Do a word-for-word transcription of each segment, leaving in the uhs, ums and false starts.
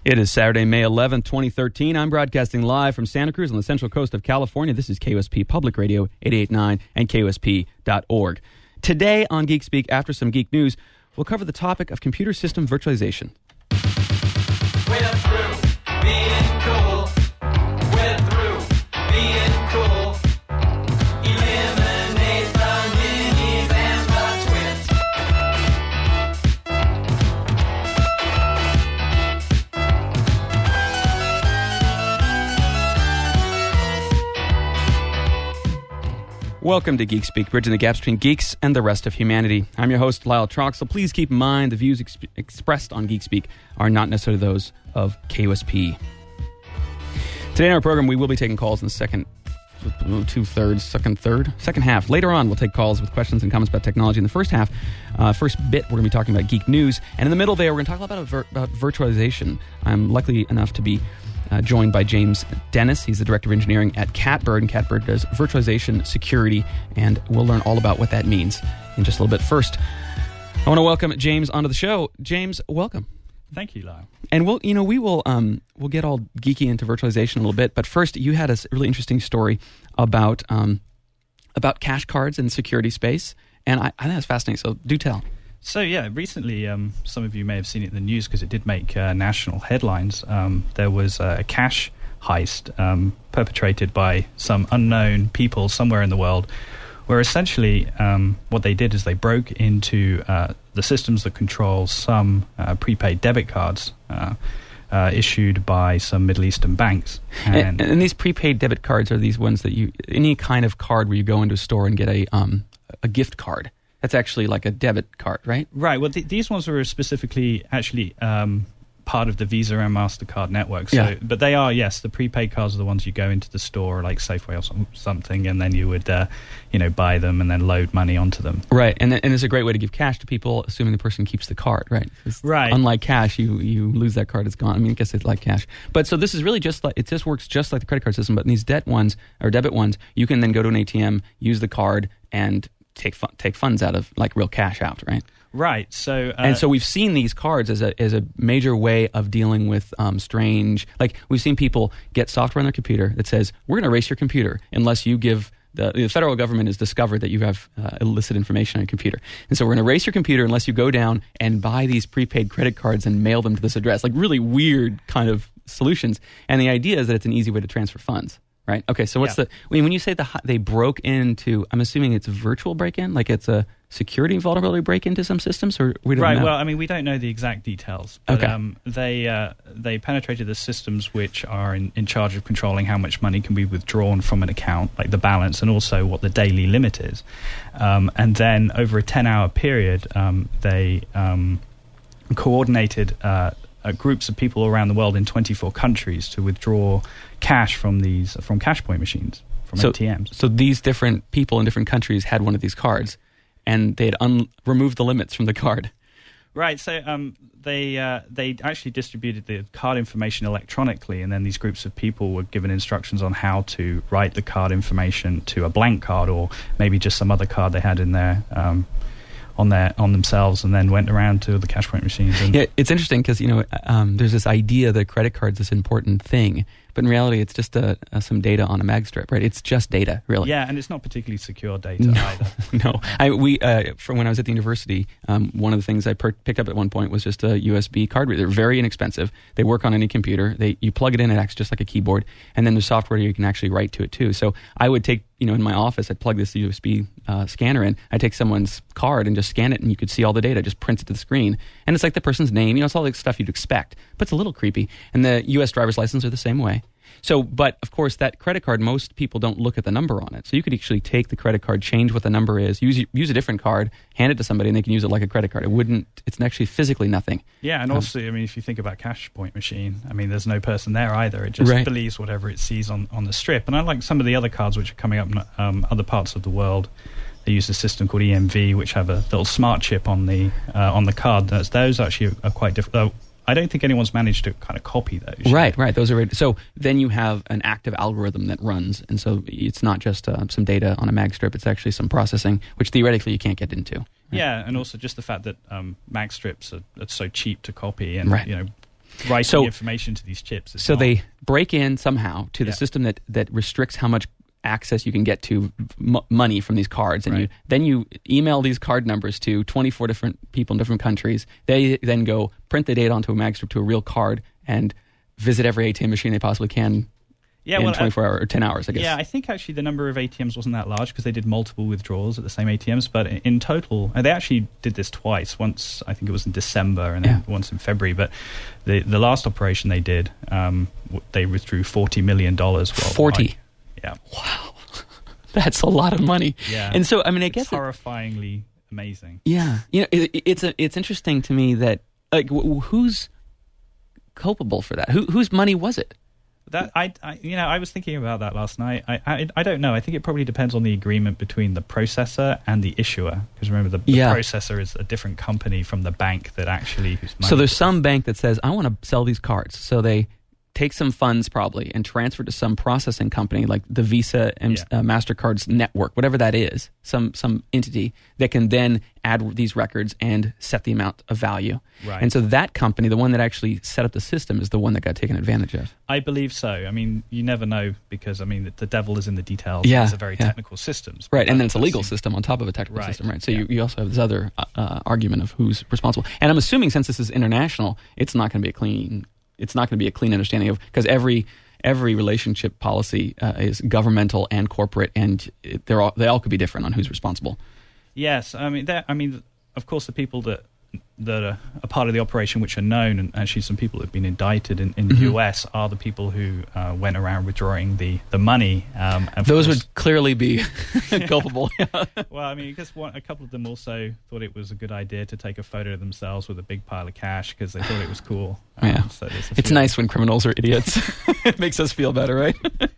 It is Saturday, May eleventh, twenty thirteen. I'm broadcasting live from Santa Cruz on the central coast of California. This is K O S P Public Radio eighty-eight point nine and K O S P dot org. Today on Geek Speak, after some geek news, we'll cover the topic of computer system virtualization. We're through being cool. We're through being cool. Eliminate the minis and the twits. Welcome to Geek Speak, bridging the gaps between geeks and the rest of humanity. I'm your host, Lyle Troxel. Please keep in mind the views ex- expressed on Geek Speak are not necessarily those of K O S P. Today in our program, we will be taking calls in the second two-thirds, second third, second half. Later on, we'll take calls with questions and comments about technology. In the first half, uh, first bit, we're going to be talking about geek news. And in the middle there, we're going to talk about, vir- about virtualization. I'm lucky enough to be Uh, joined by James Dennis. He's the Director of Engineering at Catbird, and Catbird does virtualization security, and we'll learn all about what that means in just a little bit. First, I want to welcome James onto the show. James, welcome. Thank you, Lyle. And we'll, you know, we will, um, we'll get all geeky into virtualization a little bit, but first, you had a really interesting story about um, about cache cards in the security space, and I, I think that's fascinating. So, do tell. So, yeah, recently, um, some of you may have seen it in the news because it did make uh, national headlines. Um, there was uh, a cache heist um, perpetrated by some unknown people somewhere in the world, where essentially um, what they did is they broke into uh, the systems that control some uh, prepaid debit cards uh, uh, issued by some Middle Eastern banks. And, and, and these prepaid debit cards are these ones that you, any kind of card where you go into a store and get a um, a gift card. That's actually like a debit card, right? Right. Well, th- these ones were specifically actually um, part of the Visa and MasterCard network. So, Yeah. But they are, yes, the prepaid cards are the ones you go into the store, like Safeway or some, something, and then you would, uh, you know, buy them and then load money onto them. Right, and and it's a great way to give cash to people, assuming the person keeps the card, right? 'Cause Right. Unlike cash, you, you lose that card, it's gone. I mean, I guess it's like cash. But so this is really just like, it just works just like the credit card system, but in these debt ones, or debit ones, you can then go to an A T M, use the card, and take fu- take funds out of like real cash out, right? Right. So, uh, And so we've seen these cards as a as a major way of dealing with um, strange, like we've seen people get software on their computer that says, we're going to erase your computer unless you give, the, the federal government has discovered that you have uh, illicit information on your computer. And so we're going to erase your computer unless you go down and buy these prepaid credit cards and mail them to this address. Like really weird kind of solutions. And the idea is that it's an easy way to transfer funds. Right. Okay. So what's Yeah. the when you say the they broke into? I'm assuming it's a virtual break-in, like it's a security vulnerability break into some systems, or we don't right. know. Well, I mean, we don't know the exact details, but Okay. um, they uh, they penetrated the systems which are in, in charge of controlling how much money can be withdrawn from an account, like the balance, and also what the daily limit is. Um, and then over a ten-hour period, um, they um, coordinated uh, uh, groups of people around the world in twenty-four countries to withdraw cash from these from cash point machines, from so, A T Ms. So these different people in different countries had one of these cards, and they had un- removed the limits from the card. Right, so um, they uh, they actually distributed the card information electronically, and then these groups of people were given instructions on how to write the card information to a blank card, or maybe just some other card they had in there um, on their on themselves, and then went around to the cash point machines. And Yeah, it's interesting because you know um, there's this idea that credit card's this important thing, but in reality, it's just a, a, some data on a mag strip, right? It's just data, really. yeah, and it's not particularly secure data No, either. no. I, we uh, from when I was at the university, um, one of the things I per- picked up at one point was just a U S B card reader. They're very inexpensive. They work on any computer. They you plug it in, it acts just like a keyboard, and then there's software you can actually write to it too. So I would take, you know, in my office, I'd plug this U S B uh, scanner in. I'd take someone's card and just scan it, and you could see all the data. Just print it to the screen, and it's like the person's name. You know, it's all the stuff you'd expect, but it's a little creepy. And the U S driver's license are the same way. So, but of course, that credit card, most people don't look at the number on it. So you could actually take the credit card, change what the number is, use use a different card, hand it to somebody, and they can use it like a credit card. It wouldn't. It's actually physically nothing. Yeah, and Um, also, I mean, if you think about cash point machine, I mean, there's no person there either. It just Right. believes whatever it sees on, on the strip. And unlike some of the other cards which are coming up in um, other parts of the world, they use a system called E M V, which have a little smart chip on the uh, on the card. Those, those actually are quite different. I don't think anyone's managed to kind of copy those. Right, right. Those are ready. So then you have an active algorithm that runs, and so it's not just uh, some data on a mag strip. It's actually some processing, which theoretically you can't get into. Yeah, and also just the fact that um, mag strips are, are so cheap to copy, and Right. you know, writing So- information to these chips. It's So not- they break in somehow to the Yeah. system that, that restricts how much access you can get to m- money from these cards, and you Right. then you email these card numbers to twenty-four different people in different countries. They then go print the data onto a mag strip to a real card and visit every A T M machine they possibly can yeah, in well, uh, twenty-four hours or ten hours, I guess. Yeah, I think actually the number of A T Ms wasn't that large because they did multiple withdrawals at the same A T Ms. But in- in total, and they actually did this twice. Once, I think it was in December, and then Yeah. once in February. But the the last operation they did, um, w- they withdrew forty million dollars. forty. Yeah, That's a lot of money. yeah. And so, I mean, I it's guess it- horrifyingly amazing. yeah, you know, it, it's a, it's interesting to me that like w- who's culpable for that? Who whose money was it? That I, I, you know, I was thinking about that last night. I, I, I don't know. I think it probably depends on the agreement between the processor and the issuer. Because remember, the, the Yeah. processor is a different company from the bank that actually. Whose money So there's some bank that says, I want to sell these cards. So they take some funds probably and transfer to some processing company like the Visa and Yeah. uh, MasterCard's network, whatever that is, some some entity that can then add these records and set the amount of value. Right. And so that company, the one that actually set up the system, is the one that got taken advantage of. I believe so. I mean, you never know because I mean, the, the devil is in the details. Yeah, It's a very yeah. technical systems. Right, and then it's a That legal seems- system on top of a technical Right, system, right? So yeah. you, you also have this other uh, uh, argument of who's responsible. And I'm assuming since this is international, it's not going to be a clean. It's not going to be a clean understanding of because every every relationship policy uh, is governmental and corporate, and it, they're all, they all could be different on who's responsible. Yes, I mean, that, I mean, of course, the people that that are a part of the operation, which are known, and actually some people that have been indicted in, in the Mhm. U S, are the people who uh, went around withdrawing the the money. Um, and of Those course- would clearly be culpable. Well, I mean, because one, a couple of them also thought it was a good idea to take a photo of themselves with a big pile of cash because they thought it was cool. Um, Yeah. so there's a It's few- nice when criminals are idiots. It makes us feel better, right?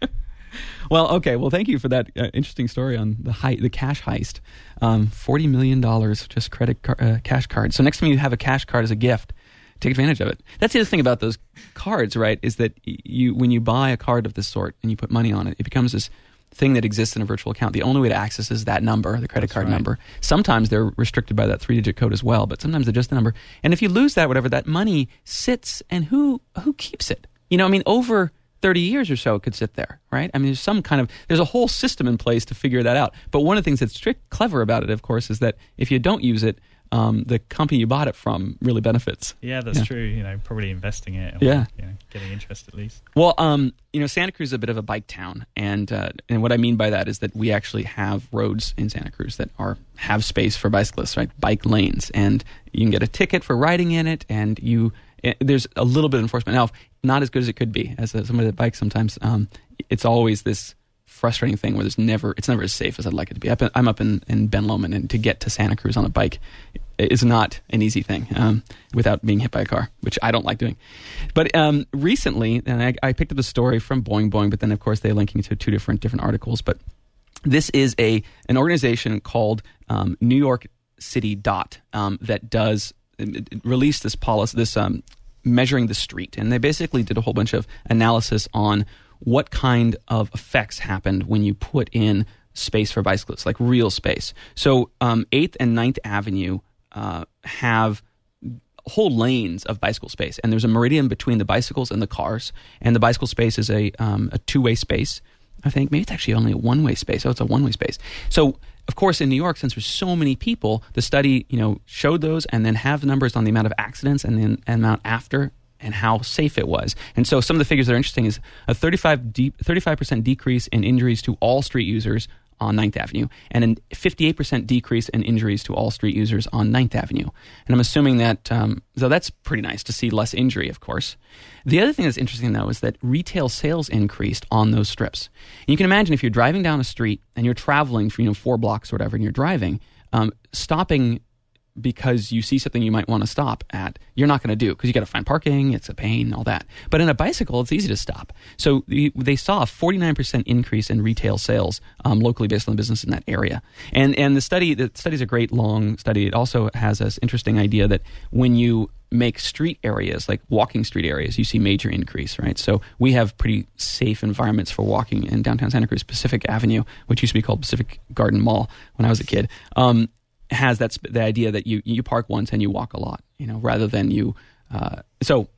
Well, okay. Well, thank you for that uh, interesting story on the hei- the cash heist. Um, Forty million dollars just credit car- uh, cash cards. So next time you have a cash card as a gift, take advantage of it. That's the other thing about those cards, right? Is that y- you when you buy a card of this sort and you put money on it, it becomes this thing that exists in a virtual account. The only way to access is that number, the credit That's card right. number. Sometimes they're restricted by that three-digit code as well, but sometimes they're just the number. And if you lose that, whatever, that money sits, and who who keeps it? You know, I mean, over thirty years or so it could sit there, right? I mean, there's some kind of, there's a whole system in place to figure that out. But one of the things that's strict, clever about it, of course, is that if you don't use it, um, the company you bought it from really benefits. Yeah, that's Yeah. true. You know, probably investing it. Or, Yeah. You know, getting interest at least. Well, um, you know, Santa Cruz is a bit of a bike town, and uh, and what I mean by that is that we actually have roads in Santa Cruz that are have space for bicyclists, right? Bike lanes, and you can get a ticket for riding in it, and you eh, there's a little bit of enforcement now, not as good as it could be. As a, somebody that bikes, sometimes um, it's always this frustrating thing where there's never it's never as safe as I'd like it to be. Up in, I'm up in, in Ben Lomond, and to get to Santa Cruz on a bike is not an easy thing um, without being hit by a car, which I don't like doing. But um, recently, and I, I picked up a story from Boing Boing, but then of course they're linking to two different different articles. But this is a an organization called um, New York City Dot um, that does it, it released this policy, this um, measuring the street, and they basically did a whole bunch of analysis on what kind of effects happened when you put in space for bicyclists, like real space. So um, eighth and ninth Avenue uh, have whole lanes of bicycle space, and there's a meridian between the bicycles and the cars, and the bicycle space is a um, a two-way space. I think maybe it's actually only a one-way space. Oh, it's a one-way space. So, of course, in New York, since there's so many people, the study, you know, showed those and then have numbers on the amount of accidents and the amount after and how safe it was. And so some of the figures that are interesting is a thirty-five de- thirty-five percent decrease in injuries to all street users on ninth Avenue, and a fifty-eight percent decrease in injuries to all street users on ninth Avenue. And I'm assuming that, um, so that's pretty nice to see less injury, of course. The other thing that's interesting, though, is that retail sales increased on those strips. And you can imagine if you're driving down a street and you're traveling for, you know, four blocks or whatever, and you're driving, um, stopping because you see something you might want to stop at, you're not going to do because you got to find parking, it's a pain, all that. But in a bicycle, it's easy to stop. So the, they saw a forty-nine percent increase in retail sales um, locally based on the business in that area. And and the study, the study's a great long study. It also has this interesting idea that when you make street areas, like walking street areas, you see major increase, right? So we have pretty safe environments for walking in downtown Santa Cruz. Pacific Avenue, which used to be called Pacific Garden Mall when I was a kid, um, has that sp- the idea that you you park once and you walk a lot, you know, rather than you. Uh, so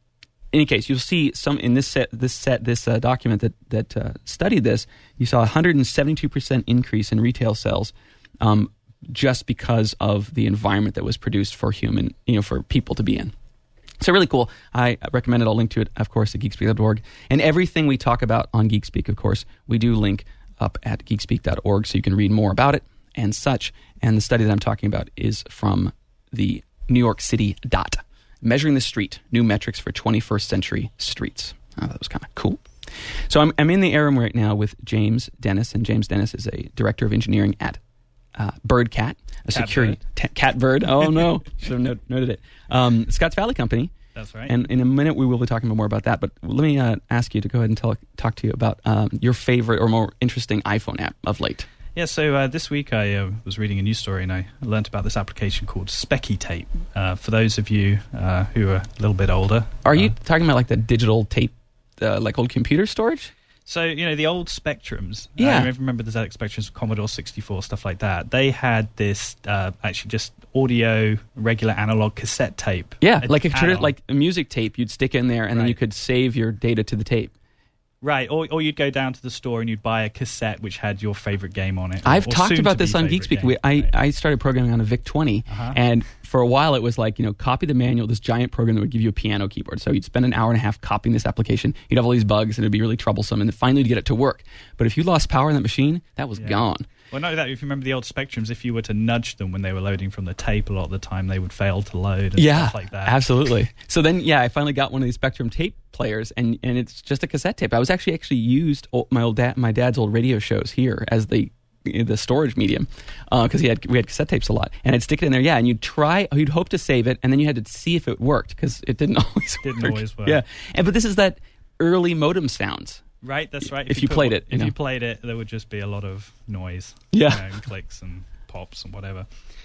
any case, you'll see some in this set, this set, this uh, document that that uh, studied this. You saw a one hundred seventy-two percent increase in retail sales, um, just because of the environment that was produced for human, you know, for people to be in. So really cool. I recommend it. I'll link to it, of course, at geekspeak dot org. And everything we talk about on Geekspeak, of course, we do link up at geekspeak dot org, so you can read more about it and such. And the study that I'm talking about is from the New York City Dot. Measuring the Street, New Metrics for twenty-first Century Streets. Oh, that was kind of cool. So I'm, I'm in the air room right now with James Dennis, and James Dennis is a director of engineering at uh, BirdCat, a Cat security Bird. t- cat bird. Oh no, should have not- noted it. Um, Scotts Valley Company. That's right. And in a minute we will be talking more about that. But let me uh, ask you to go ahead and tell, talk to you about um, your favorite or more interesting iPhone app of late. Yeah, so uh, this week I uh, was reading a news story and I learnt about this application called Specky Tape. Uh, for those of you uh, who are a little bit older. Are you uh, talking about like the digital tape, uh, like old computer storage? So, you know, the old Spectrums. Yeah. I remember the Z X Spectrums, Commodore sixty-four, stuff like that. They had this uh, actually just audio, regular analog cassette tape. Yeah, like a, add-on. like a music tape you'd stick in there and then Right. you could save your data to the tape. Right, or, or you'd go down to the store and you'd buy a cassette which had your favorite game on it. or- I've or talked about soon-to-be this on favorite Geekspeak. game, We, I, right. I started programming on a VIC twenty, Uh-huh. and for a while it was like, you know, copy the manual, this giant program that would give you a piano keyboard. So you'd spend an hour and a half copying this application. You'd have all these bugs, and it'd be really troublesome, and then finally you'd get it to work. But if you lost power in that machine, that was Yeah. gone. Well, not only that, if you remember the old Spectrums, if you were to nudge them when they were loading from the tape, a lot of the time they would fail to load and Yeah, stuff like that. absolutely. So then, yeah, I finally got one of these Spectrum tape players, and, and it's just a cassette tape. I was actually actually used old, my old dad, my dad's old radio shows here as the the storage medium because he had we had cassette tapes a lot, and I'd stick it in there. Yeah, and you'd try, you'd hope to save it, and then you had to see if it worked because it didn't always Didn't work. always work. Yeah, and but this is that early modem sounds. Right, that's right. If you put played one- it, you if know. you played it, there would just be a lot of noise. Yeah. you know, and clicks and pops and whatever.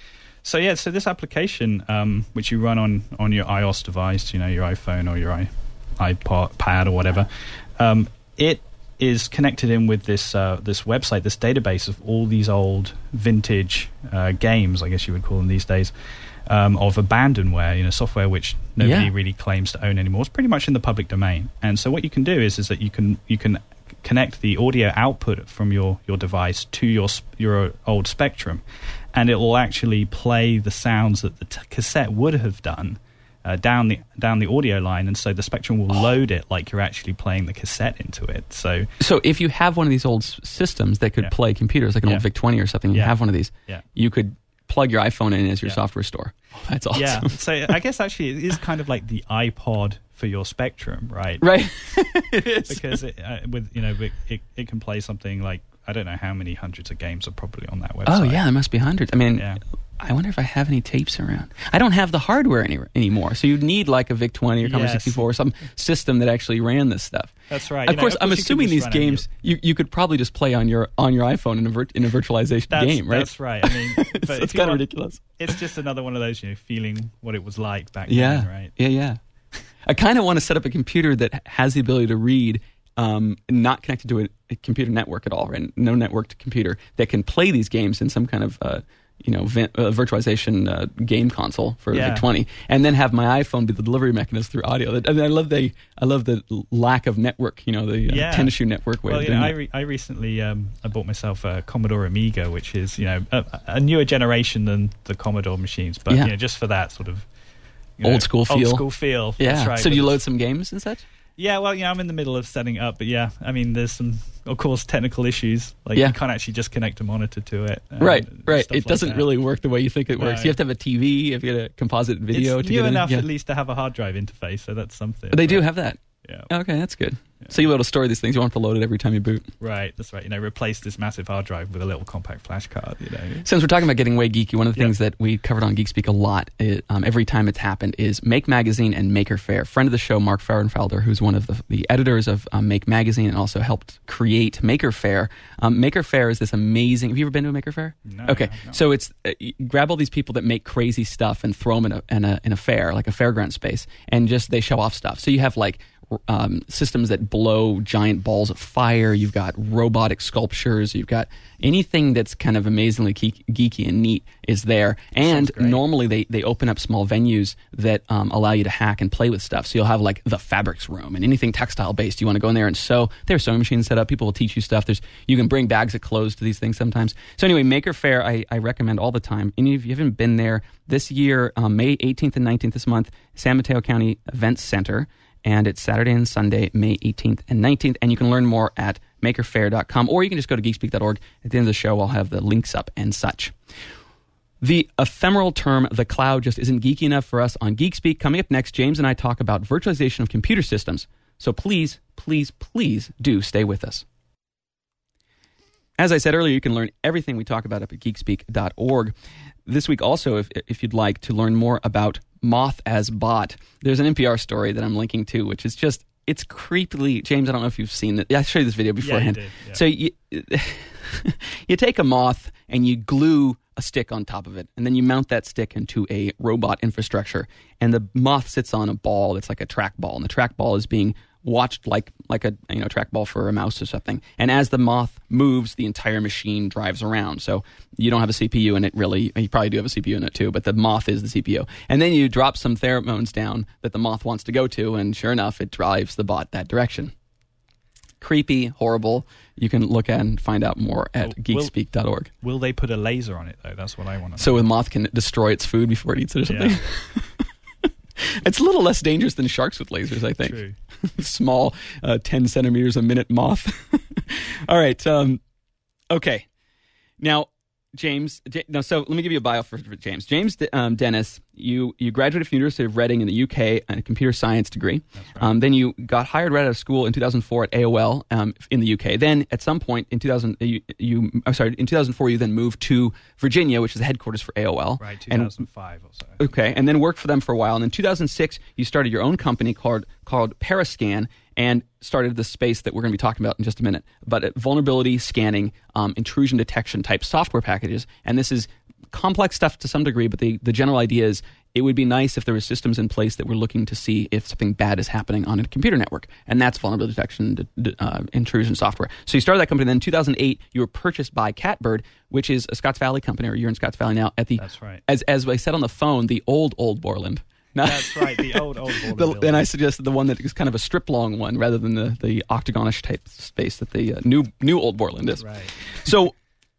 So yeah, so this application, um, which you run on, on your iOS device, you know, your iPhone or your i iPod, pad or whatever, um, it is connected in with this uh, this website, this database of all these old vintage uh, games, I guess you would call them these days, um, of abandonware, you know, software which nobody Yeah. really claims to own anymore. It's pretty much in the public domain. And so what you can do is is that you can you can connect the audio output from your, your device to your sp- your old Spectrum, and it will actually play the sounds that the t- cassette would have done uh, down the down the audio line, and so the Spectrum will load it like you're actually playing the cassette into it. So So if you have one of these old s- systems that could Yeah. play computers, like an Yeah. old VIC twenty or something, you Yeah. have one of these, yeah. you could plug your iPhone in as your Yeah. software store. Oh, that's awesome. Yeah, so I guess actually it is kind of like the iPod for your Spectrum, right? Right. It is. Because it, uh, with you know it, it, it can play something like I don't know how many hundreds of games are probably on that website. Oh, yeah, there must be hundreds. I mean, Yeah. I wonder if I have any tapes around. I don't have the hardware any, anymore, so you'd need like a VIC twenty or Commodore Yes. sixty-four or some system that actually ran this stuff. That's right. Of You know, course, of I'm course you can assuming just these run any games of- you, you could probably just play on your on your iPhone in a, vir- in a virtualization That's, game, right? That's right. I mean, but So if it's you kind of want- ridiculous. It's just another one of those, you know, feeling what it was like back Yeah, then, right? yeah, yeah. I kind of want to set up a computer that has the ability to read, um, not connected to a, a computer network at all, right? No networked computer that can play these games in some kind of, uh, you know, vin- uh, virtualization uh, game console for Yeah. VIC twenty, and then have my iPhone be the delivery mechanism through audio. I mean, I love the I love the lack of network, you know, the uh, Yeah. tennis shoe network way Well, of you doing know, I, that. re- I recently um, I bought myself a Commodore Amiga, which is you know a, a newer generation than the Commodore machines, but Yeah. you know, just for that sort of you Old know, school feel. Old school feel. Yeah. That's right. So do you But load it's- some games and such? Yeah, well, yeah, I'm in the middle of setting it up, but yeah, I mean, there's some, of course, technical issues. Like Yeah. you can't actually just connect a monitor to it. and Right, right. stuff It like doesn't that. really work the way you think it works. Right. You have to have a T V, you have to get a composite video It's to new get it in. enough Yeah. at least to have a hard drive interface, so that's something. But they do Right. have that. Yeah. Okay, that's good. So you'll be able to store these things. You won't have to load it every time you boot. Right, that's right. You know, replace this massive hard drive with a little compact flash card. You know. Since we're talking about getting way geeky, one of the Yeah. things that we covered on Geekspeak a lot, it, um, every time it's happened, is Make Magazine and Maker Faire. Friend of the show, Mark Fahrenfelder, who's one of the, the editors of um, Make Magazine and also helped create Maker Faire. Um, Maker Faire is this amazing. Have you ever been to a Maker Faire? No, Okay, no. so it's uh, you grab all these people that make crazy stuff and throw them in a, in a in a fair, like a fairground space, and just they show off stuff. So you have like um, systems that blow giant balls of fire. You've got robotic sculptures. You've got anything that's kind of amazingly geek- geeky and neat is there. And normally they, they open up small venues that um, allow you to hack and play with stuff. So you'll have like the fabrics room and anything textile based. You want to go in there and sew. There are sewing machines set up. People will teach you stuff. There's you can bring bags of clothes to these things sometimes. So anyway, Maker Faire I, I recommend all the time. And if you haven't been there this year, um, May eighteenth and nineteenth this month, San Mateo County Events Center. And it's Saturday and Sunday, May eighteenth and nineteenth. And you can learn more at maker faire dot com, or you can just go to geekspeak dot org. At the end of the show, I'll have the links up and such. The ephemeral term, the cloud, just isn't geeky enough for us on GeekSpeak. Coming up next, James and I talk about virtualization of computer systems. So please, please, please do stay with us. As I said earlier, you can learn everything we talk about up at geekspeak dot org. This week also, if, if you'd like to learn more about Moth as Bot, there's an N P R story that I'm linking to, which is just, it's creepily, James, I don't know if you've seen it. Yeah, I showed you this video beforehand. Yeah, you did, yeah. So you, you take a moth and you glue a stick on top of it, and then you mount that stick into a robot infrastructure, and the moth sits on a ball that's like a trackball, and the trackball is being watched like like a you know trackball for a mouse or something. And as the moth moves, the entire machine drives around. So you don't have a C P U in it really. You probably do have a C P U in it too, but the moth is the C P U. And then you drop some pheromones down that the moth wants to go to, and sure enough, it drives the bot that direction. Creepy, horrible. You can look at and find out more at Will- geekspeak dot org. Will they put a laser on it, though? That's what I want to know. So a moth can destroy its food before it eats it or something? Yeah. It's a little less dangerous than sharks with lasers, I think. True. Small, uh, ten centimeters a minute moth. All right. Um, okay. Now, James, J- no, so let me give you a bio for, for James. James um, Dennis, you, you graduated from the University of Reading in the U K, a computer science degree. That's right. Um, then you got hired right out of school in two thousand four at A O L um, in the U K. Then at some point in two thousand, you, you I'm sorry, in two thousand four you then moved to Virginia, which is the headquarters for A O L. Right, two And- thousand five or so. Okay, and then worked for them for a while. And in two thousand six, you started your own company called called Parascan and started the space that we're going to be talking about in just a minute. But at vulnerability scanning, um, intrusion detection type software packages. And this is complex stuff to some degree, but the, the general idea is it would be nice if there were systems in place that were looking to see if something bad is happening on a computer network. And that's vulnerability detection, uh, intrusion software. So you started that company. Then in two thousand eight, you were purchased by Catbird, which is a Scotts Valley company, or you're in Scotts Valley now. At the That's right. As as I said on the phone, the old old Borland. Now, That's right, the old, old Borland the, building. and I suggested the one that is kind of a strip long one rather than the the octagonish type space that the uh, new new old Borland is. Right. So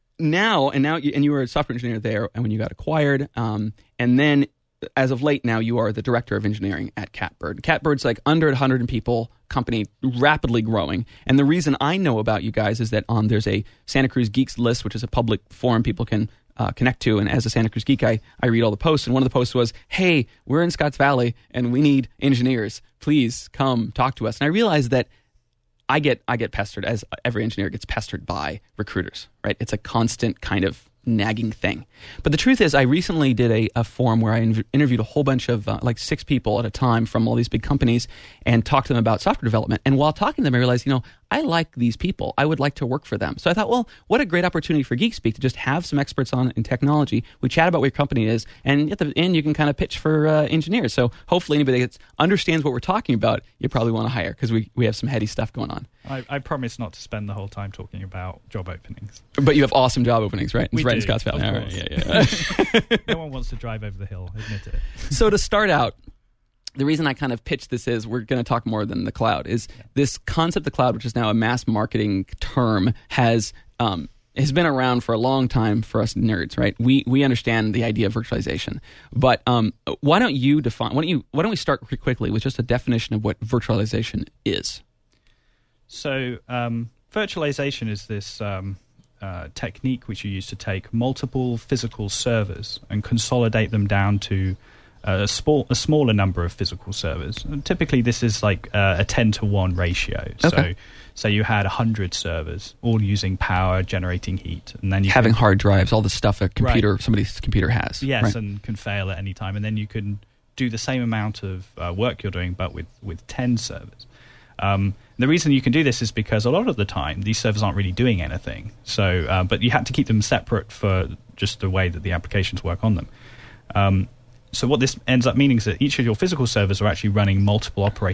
now and now you, and you were a software engineer there, and when you got acquired, um, and then as of late now you are the director of engineering at Catbird. Catbird's like under one hundred people company, rapidly growing. And the reason I know about you guys is that um, there's a Santa Cruz Geeks list, which is a public forum people can uh, connect to. And as a Santa Cruz Geek, I, I read all the posts. And one of the posts was, hey, we're in Scotts Valley and we need engineers. Please come talk to us. And I realized that I get I get pestered, as every engineer gets pestered by recruiters, right? It's a constant kind of nagging thing. But the truth is, I recently did a, a forum where I inv- interviewed a whole bunch of, uh, like six people at a time from all these big companies and talked to them about software development. And while talking to them, I realized, you know, I like these people. I would like to work for them. So I thought, well, what a great opportunity for GeekSpeak to just have some experts on in technology. We chat about what your company is, and at the end, you can kind of pitch for uh, engineers. So hopefully anybody that understands what we're talking about, you probably want to hire, because we, we have some heady stuff going on. I, I promise not to spend the whole time talking about job openings. But you have awesome job openings, right? We It's right do, in Scotts Valley. of All right, course. yeah, yeah. No one wants to drive over the hill, admit it. So to start out, the reason I kind of pitched this is we're going to talk more than the cloud. Is yeah. This concept of the cloud, which is now a mass marketing term, has um, has been around for a long time for us nerds, right? We we understand the idea of virtualization, but um, why don't you define? Why don't you? Why don't we start quickly with just a definition of what virtualization is? So um, virtualization is this um, uh, technique which you use to take multiple physical servers and consolidate them down to a, small, a smaller number of physical servers. And typically, this is like uh, a ten to one ratio. Okay. So, so you had one hundred servers, all using power, generating heat, and then you having could, hard drives, all the stuff a computer, Right. somebody's computer has. yes, right? and can fail at any time, and then you can do the same amount of uh, work you're doing, but with with ten servers. Um, the reason you can do this is because a lot of the time these servers aren't really doing anything. So, uh, but you had to keep them separate for just the way that the applications work on them. Um, so what this ends up meaning is that each of your physical servers are actually running multiple operating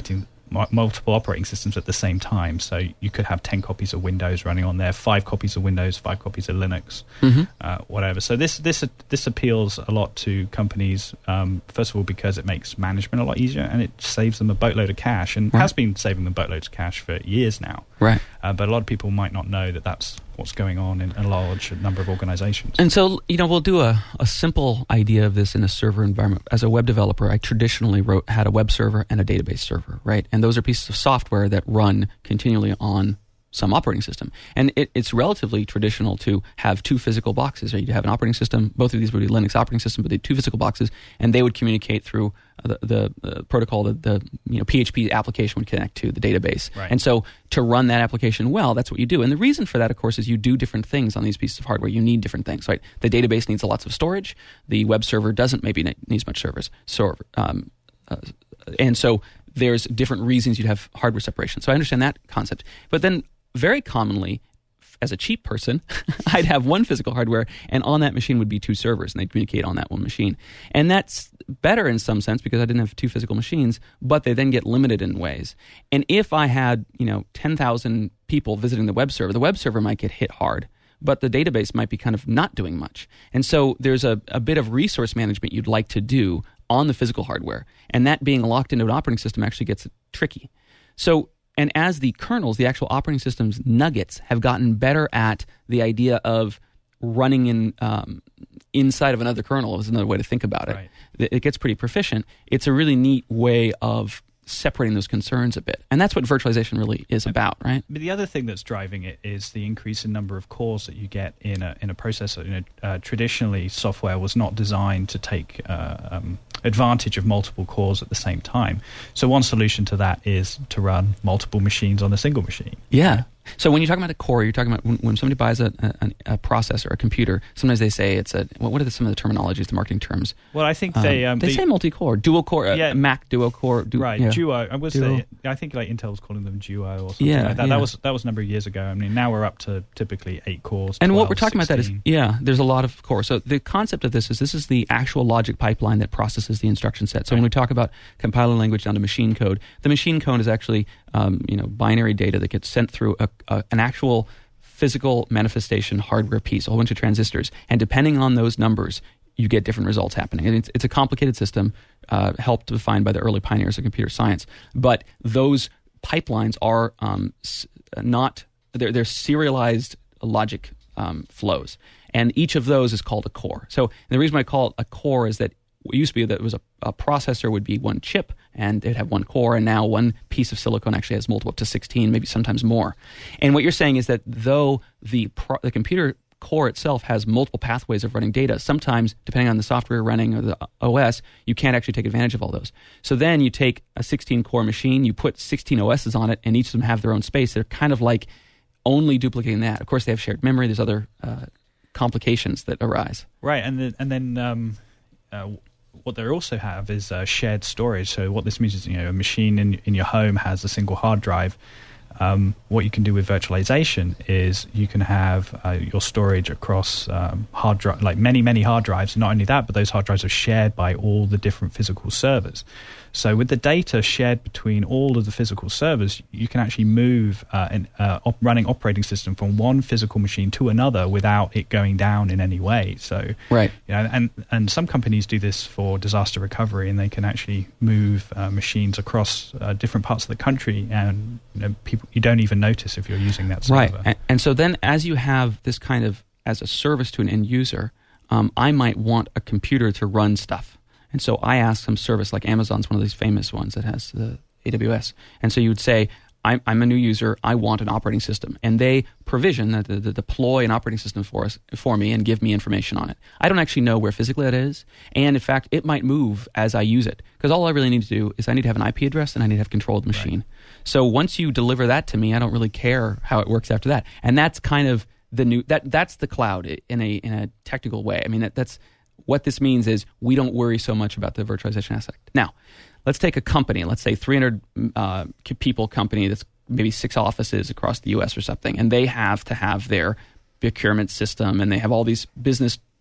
mu- multiple operating systems at the same time. So you could have ten copies of Windows running on there, five copies of Windows, five copies of Linux, Mhm. uh, whatever. So this this this appeals a lot to companies. Um, first of all, because it makes management a lot easier, and it saves them a boatload of cash, and Right. has been saving them boatloads of cash for years now. Right. Uh, but a lot of people might not know that that's what's going on in a large number of organizations. And so, you know, we'll do a, a simple idea of this in a server environment. As a web developer, I traditionally wrote had a web server and a database server, right? And those are pieces of software that run continually on some operating system. And it, it's relatively traditional to have two physical boxes, right? You have an operating system. Both of these would be Linux operating system, but they two physical boxes, and they would communicate through the, the, the protocol that the you know P H P application would connect to the database. Right. And so to run that application well, that's what you do. And the reason for that, of course, is you do different things on these pieces of hardware. You need different things, right? The database needs lots of storage. The web server doesn't maybe ne- needs much servers. So, um, uh, and so there's different reasons you'd have hardware separation. So I understand that concept. But then very commonly, as a cheap person, I'd have one physical hardware, and on that machine would be two servers, and they'd communicate on that one machine. And that's better in some sense because I didn't have two physical machines, but they then get limited in ways. And if I had, you know, ten thousand people visiting the web server, the web server might get hit hard, but the database might be kind of not doing much. And so there's a, a bit of resource management you'd like to do on the physical hardware, and that being locked into an operating system actually gets tricky. So And as the kernels, the actual operating system's nuggets have gotten better at the idea of running in um, inside of another kernel is another way to think about it. Right. It it gets pretty proficient. It's a really neat way of separating those concerns a bit. And that's what virtualization really is about, right? But the other thing that's driving it is the increase in number of cores that you get in a in a processor. You know, uh, traditionally, software was not designed to take uh, um, advantage of multiple cores at the same time. So one solution to that is to run multiple machines on a single machine. Yeah. So when you're talking about a core, you're talking about when, when somebody buys a, a, a processor, a computer, sometimes they say it's a, well, what are the, some of the terminologies, the marketing terms? Well, I think Um, they... Um, they the- say multi-core, dual-core, uh, Yeah. Mac duo-core. Du- Right, yeah. Duo. I would Duo. say, I think like Intel was calling them Duo or something Yeah, like that. yeah. That was that was a number of years ago. I mean, now we're up to typically eight cores. And what twelve, we're talking about that is, sixteen. yeah, there's a lot of cores. So the concept of this is this is the actual logic pipeline that processes the instruction set. So when we talk about compiler language down to machine code, the machine code is actually um, you know binary data that gets sent through a, a, an actual physical manifestation hardware piece, a whole bunch of transistors, and depending on those numbers, you get different results happening. And it's, it's a complicated system, uh, helped defined by the early pioneers of computer science. But those pipelines are um, s- not they're, they're serialized logic um, flows, and each of those is called a core. So the reason why I call it a core is that it used to be that it was a, a processor would be one chip and it'd have one core, and now one piece of silicon actually has multiple, up to sixteen, maybe sometimes more. And what you're saying is that though the pro, the computer core itself has multiple pathways of running data, sometimes depending on the software running or the O S, you can't actually take advantage of all those. So then you take a sixteen core machine, you put sixteen O Ss on it, and each of them have their own space. They're kind of like only duplicating that. Of course, they have shared memory. There's other uh, complications that arise. Right, and then, and then um, uh, what they also have is uh, shared storage. So what this means is, you know, a machine in in your home has a single hard drive. Um, what you can do with virtualization is you can have uh, your storage across um, hard drive, like many, many hard drives. Not only that, but those hard drives are shared by all the different physical servers. So with the data shared between all of the physical servers, you can actually move uh, an uh, op- running operating system from one physical machine to another without it going down in any way. So, Right. you know, and and some companies do this for disaster recovery, and they can actually move uh, machines across uh, different parts of the country, and you know, people you don't even notice if you're using that server. Right. And, and so then as you have this kind of, as a service to an end user, um, I might want a computer to run stuff. And so I ask some service, like Amazon's one of these famous ones that has the A W S. And so you would say, I'm, I'm a new user, I want an operating system. And they provision, the, the, the deploy an operating system for us, for me and give me information on it. I don't actually know where physically it is. And in fact, it might move as I use it. Because all I really need to do is I need to have an I P address and I need to have control of the machine. Right. So once you deliver that to me, I don't really care how it works after that. And that's kind of the new, that that's the cloud in a in a technical way. I mean, that, that's, what this means is we don't worry so much about the virtualization aspect. Now, let's take a company, let's say three hundred uh, people company that's maybe six offices across the U S or something, and they have to have their procurement system, and they have all these business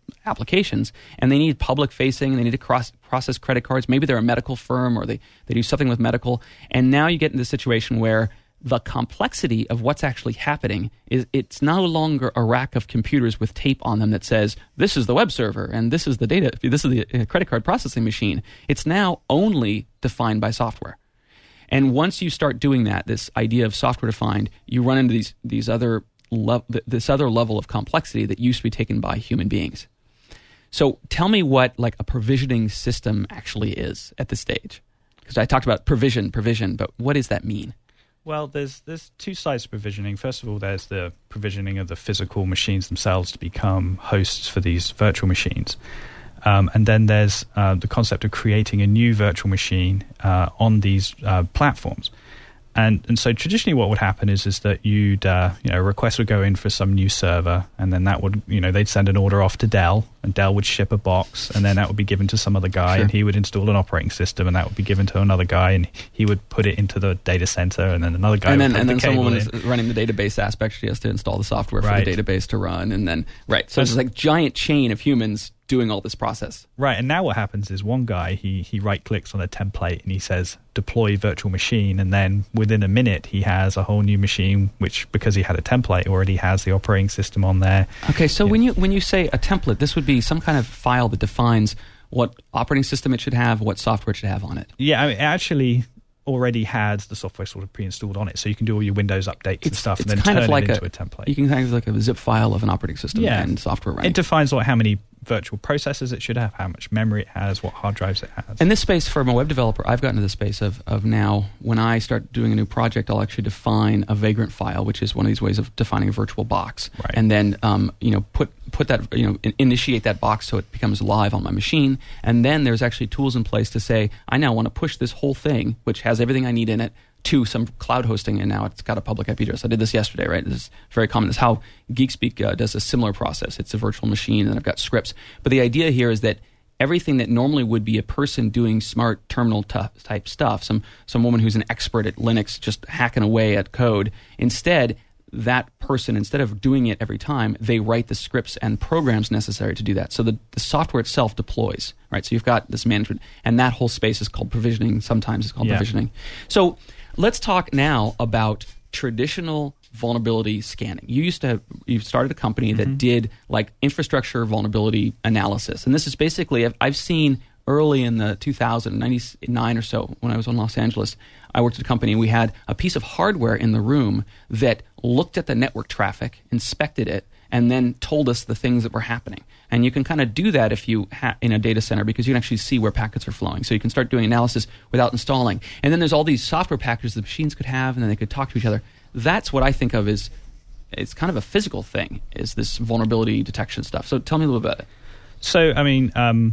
applications, and they need public facing, they need to cross, process credit cards. Maybe they're a medical firm or they, they do something with medical. And now you get into a situation where the complexity of what's actually happening is it's no longer a rack of computers with tape on them that says, this is the web server and this is the data, this is the credit card processing machine. It's now only defined by software. And once you start doing that, this idea of software defined, you run into these these other le- this other level of complexity that used to be taken by human beings. So tell me what like a provisioning system actually is at this stage. Because I talked about provision, provision, but what does that mean? Well, there's there's two sides to provisioning. First of all, there's the provisioning of the physical machines themselves to become hosts for these virtual machines. Um, and then there's uh, the concept of creating a new virtual machine uh, on these uh, platforms. And and so traditionally what would happen is is that you'd uh, you know a request would go in for some new server, and then that would you know they'd send an order off to Dell, and Dell would ship a box, and then that would be given to some other guy, Sure. and he would install an operating system, and that would be given to another guy, and he would put it into the data center, and then another guy And would then put and the then cable someone in. is running the database aspect. She has to install the software for Right. the database to run, and then right. So it's like giant chain of humans doing all this process. Right, and now what happens is one guy, he, he right-clicks on a template and he says, deploy virtual machine, and then within a minute he has a whole new machine, which, because he had a template, already has the operating system on there. Okay, so Yeah. when you when you say a template, this would be some kind of file that defines what operating system it should have, what software it should have on it. Yeah, I mean, it actually already has the software sort of pre-installed on it, so you can do all your Windows updates and It's- stuff, and it's then kind turn of like it into a- a, template. You can kind of like a zip file of an operating system Yeah. and software running. It defines what, how many virtual processors it should have, how much memory it has, what hard drives it has. In this space, from a web developer, I've gotten to the space of, of now, when I start doing a new project, I'll actually define a vagrant file, which is one of these ways of defining a virtual box. Right. And then, um, you know, put put that, you know, in, initiate that box so it becomes live on my machine. And then there's actually tools in place to say, I now want to push this whole thing, which has everything I need in it, to some cloud hosting, and now it's got a public I P address. I did this yesterday, right? This is very common. It's how GeekSpeak uh, does a similar process. It's a virtual machine, and I've got scripts. But the idea here is that everything that normally would be a person doing smart terminal t- type stuff, some some woman who's an expert at Linux just hacking away at code, instead, that person, instead of doing it every time, they write the scripts and programs necessary to do that. So the, the software itself deploys, right? So you've got this management, and that whole space is called provisioning. Sometimes it's called Yeah. provisioning. So let's talk now about traditional vulnerability scanning. You used to have, you started a company that did like infrastructure vulnerability analysis. And this is basically, I've, I've seen early in the two thousand, ninety-nine or so, when I was in Los Angeles, I worked at a company and we had a piece of hardware in the room that looked at the network traffic, inspected it, and then told us the things that were happening. And you can kind of do that if you ha- in a data center, because you can actually see where packets are flowing. So you can start doing analysis without installing. And then there's all these software packages the machines could have, and then they could talk to each other. That's what I think of as it's kind of a physical thing, is this vulnerability detection stuff. So tell me a little bit about it. So, I mean, um,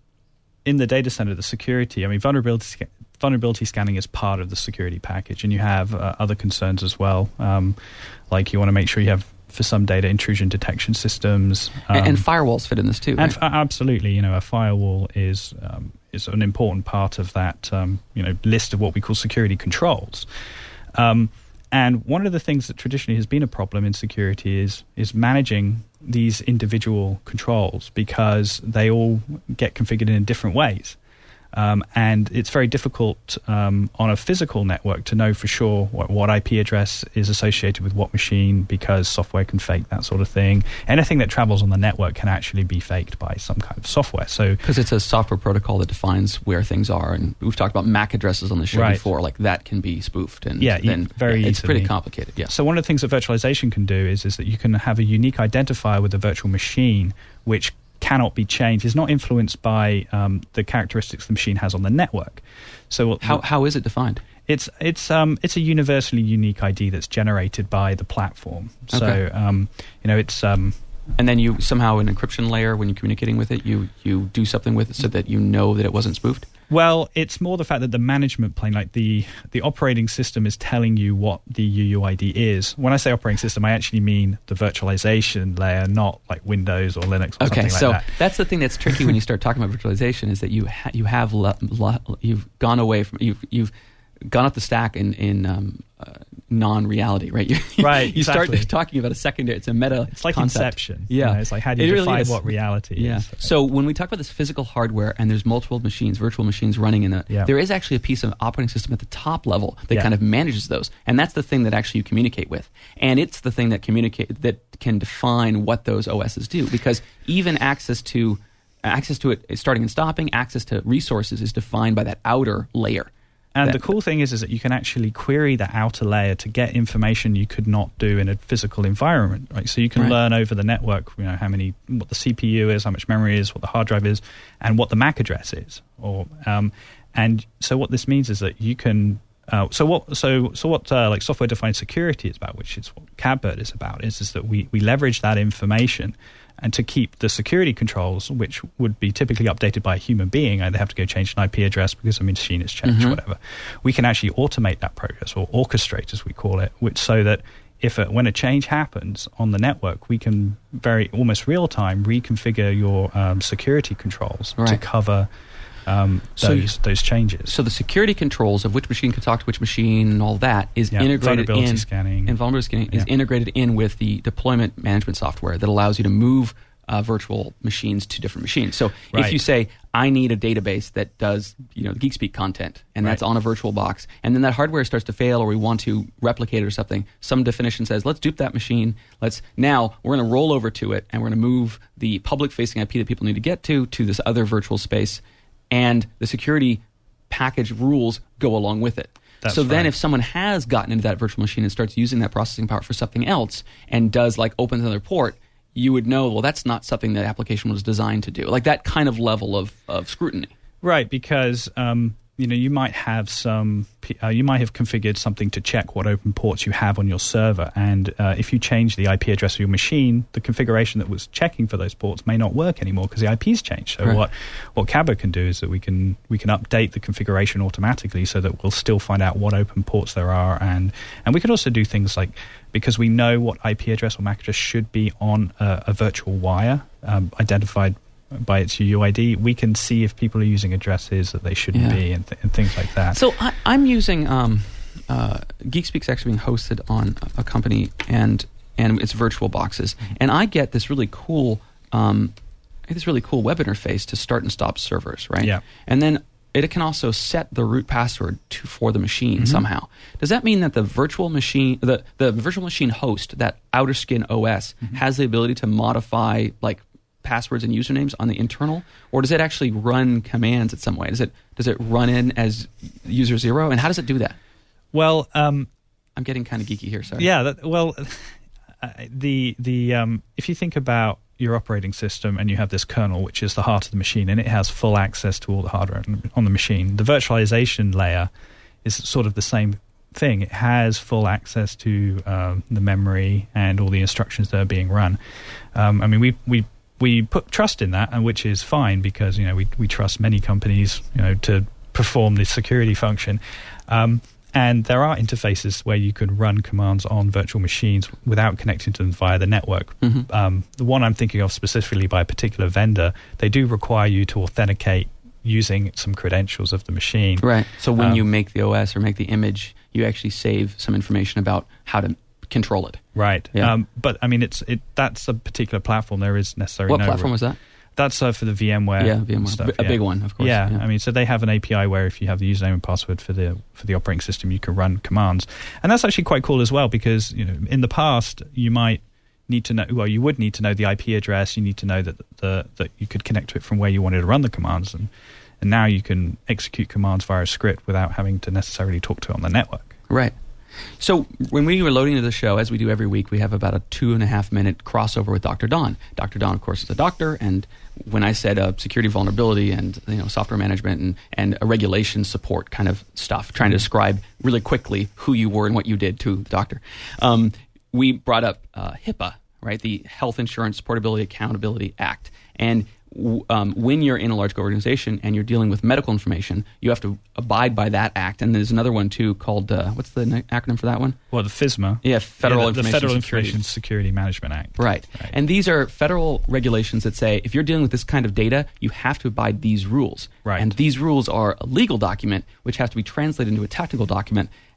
in the data center, the security, I mean, vulnerability sca- vulnerability scanning is part of the security package, and you have uh, other concerns as well. Um, like you want to make sure you have, for some data, intrusion detection systems. Um, and, and firewalls fit in this too, and right? f- absolutely, you know, a firewall is um, is an important part of that, um, you know, list of what we call security controls. Um, and one of the things that traditionally has been a problem in security is is managing these individual controls, because they all get configured in different ways. Um, and it's very difficult um, on a physical network to know for sure what, what I P address is associated with what machine, because software can fake that sort of thing. Anything that travels on the network can actually be faked by some kind of software. So, Because it's a software protocol that defines where things are, and we've talked about M A C addresses on the show Right. before. Like that can be spoofed, and Yeah, e- then very yeah, it's pretty easily. complicated. Yeah. So one of the things that virtualization can do is, is that you can have a unique identifier with the virtual machine, which cannot be changed. It's not influenced by um, the characteristics the machine has on the network. So How how is it defined? It's it's um it's a universally unique I D that's generated by the platform. So Okay. um you know it's um And then you somehow an encryption layer, when you're communicating with it, you you do something with it so that you know that it wasn't spoofed. well it's more the fact that the management plane, like the the operating system, is telling you what the U U I D is. When I say operating system, I actually mean the virtualization layer, not like Windows or Linux or Okay, something like so that. that's the thing that's tricky when you start talking about virtualization, is that you ha- you have le- le- you've gone away from you've you've gone up the stack in in um, uh, non-reality, right? You, Right, You start exactly. talking about a secondary. It's a meta. It's like concept. Inception. Yeah, You know, it's like, how do you It really define is. what reality Yeah. is? So when we talk about this physical hardware and there's multiple machines, virtual machines running in it, Yeah. there is actually a piece of operating system at the top level that Yeah. kind of manages those, and that's the thing that actually you communicate with, and it's the thing that communicate that can define what those O Ss do, because even access to access to it starting and stopping, access to resources is defined by that outer layer. And That- the cool thing is, is that you can actually query the outer layer to get information you could not do in a physical environment, right? So you can Right. learn over the network, you know, how many, what the C P U is, how much memory is, what the hard drive is, and what the M A C address is. Or, um, and so what this means is that you can, uh, so what, so so what, uh, like software-defined security is about, which is what CABBIRD is about, is is that we we leverage that information. And to keep the security controls, which would be typically updated by a human being, and they have to go change an I P address because a machine has changed, Mhm. whatever. We can actually automate that process, or orchestrate, as we call it, which so that if a, when a change happens on the network, we can very almost real time reconfigure your um, security controls to Right. cover um, So those those changes. So the security controls of which machine can talk to which machine and all that is Yeah, integrated vulnerability in scanning. and vulnerability scanning is Yeah. integrated in with the deployment management software that allows you to move uh, virtual machines to different machines. So if Right. you say, I need a database that does, you know, GeekSpeak content, and that's Right. on a virtual box, and then that hardware starts to fail, or we want to replicate it or something, some definition says, let's dupe that machine. Let's now we're going to roll over to it, and we're going to move the public-facing I P that people need to get to to this other virtual space, and the security package rules go along with it. That's so then right. if someone has gotten into that virtual machine and starts using that processing power for something else and does like opens another port, you would know, well, that's not something that application was designed to do. Like that kind of level of, of scrutiny. Right, because um, you know you might have some, uh, you might have configured something to check what open ports you have on your server, and uh, if you change the I P address of your machine, the configuration that was checking for those ports may not work anymore because the I P's changed. So Right. what what CABBIRD can do is that we can we can update the configuration automatically so that we'll still find out what open ports there are, and and we can also do things like, because we know what I P address or M A C address should be on a, a virtual wire um, identified by its U I D, we can see if people are using addresses that they shouldn't Yeah. be, and, th- and things like that. So I, I'm using um, uh, GeekSpeak's actually being hosted on a, a company, and and it's virtual boxes, and I get this really cool um, I get this really cool web interface to start and stop servers, right? Yeah. And then it can also set the root password to for the machine Mhm. somehow. Does that mean that the virtual machine, the the virtual machine host, that outer skin O S, Mhm. has the ability to modify like passwords and usernames on the internal, or does it actually run commands in some way? Does it does it run in as user zero, and how does it do that? Well, um, I'm getting kind of geeky here. Sorry. yeah, that, well, uh, the the um, if you think about your operating system and you have this kernel, which is the heart of the machine, and it has full access to all the hardware on the machine, the virtualization layer is sort of the same thing. It has full access to um, the memory and all the instructions that are being run. Um, I mean, we we we put trust in that, and which is fine because you know we we trust many companies you know to perform this security function. Um, And there are interfaces where you can run commands on virtual machines without connecting to them via the network. Mhm. Um, the one I'm thinking of specifically by a particular vendor, they do require you to authenticate using some credentials of the machine. Right. So when Um, you make the O S or make the image, you actually save some information about how to control it. Right. Yeah. Um, but I mean, it's it. That's a particular platform. There is necessarily What no platform was that? That's uh, for the VMware. Yeah, and VMware. stuff, B- a yeah. big one, of course. Yeah, Yeah. I mean, so they have an A P I where if you have the username and password for the for the operating system, you can run commands, and that's actually quite cool as well because you know in the past you might need to know. Well, you would need to know the I P address. You need to know that the that you could connect to it from where you wanted to run the commands, and and now you can execute commands via a script without having to necessarily talk to it on the network. Right. So when we were loading into the show, as we do every week, we have about a two and a half minute crossover with Doctor Don. Doctor Don, of course, is a doctor, and when I said uh, security vulnerability and you know software management and, and a regulation support kind of stuff, trying to describe really quickly who you were and what you did to the doctor, um, we brought up uh, HIPAA, right? The Health Insurance Portability Accountability Act, and Um, when you're in a large organization and you're dealing with medical information, you have to abide by that act. And there's another one too called uh, what's the ne- acronym for that one? Well, the FISMA. Yeah, Federal Yeah, the, the Information Federal Security. Information Security Management Act. Right. Right. And these are federal regulations that say if you're dealing with this kind of data, you have to abide these rules. Right. And these rules are a legal document which has to be translated into a technical document.